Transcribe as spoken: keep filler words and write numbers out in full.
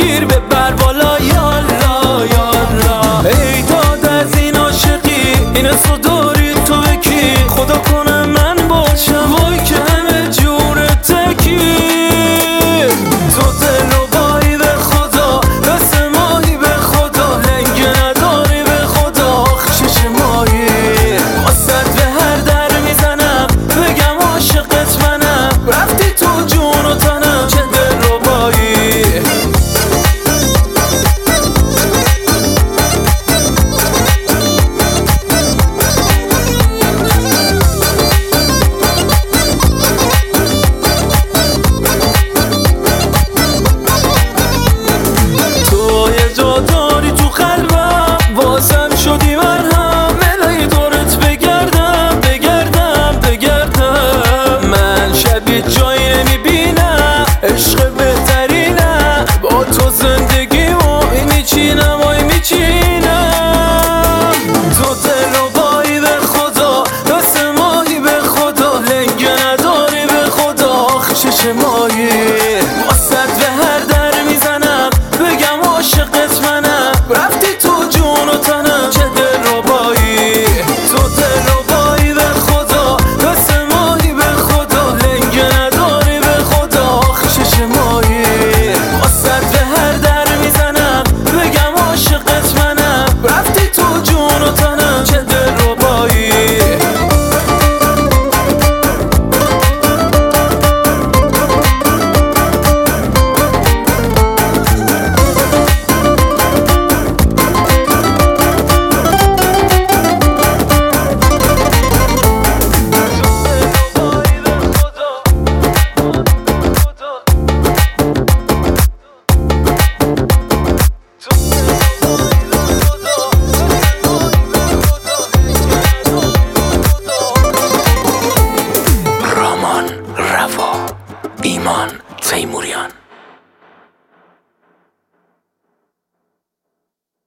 گیر ببر بالا یالا یالا. ای داد از این عاشقی این اسمو داری تو بکی، خدا کنه من باشم وای که همه جور تکی. تو دل و بایی به خدا دست ماهی به خدا، لنگه نداری به خدا آخ شش ماهی. واسد به هر در میزنم بگم عاشقت منم، رفتی تو جون و تنم چه دل رو بایی. تو یه جا داری تو قلبم واسم شدی مرهم، ملای دورت بگردم بگردم بگردم. من شبیه جایی نمیبینم عشق بهترینم، با تو زندگی وای میچینم وای میچینم. تو دل و بایی به خدا دست ماهی به خدا، لنگه نداری به خدا آخ شش ماهی. واسد به هر در میزنم بگم عاشقت منم، رفتی تو جون و تنم چه دل رو بایی. تو دل و بایی به خدا دست ماهی به خدا، لنگه نداری به خدا آخ شش ماهی. واسد به هر در میزنم بگم عاشقت منم، رفتی تو جون و تنم چه دل رو بایی. رامان روا، ایمان تیموریان.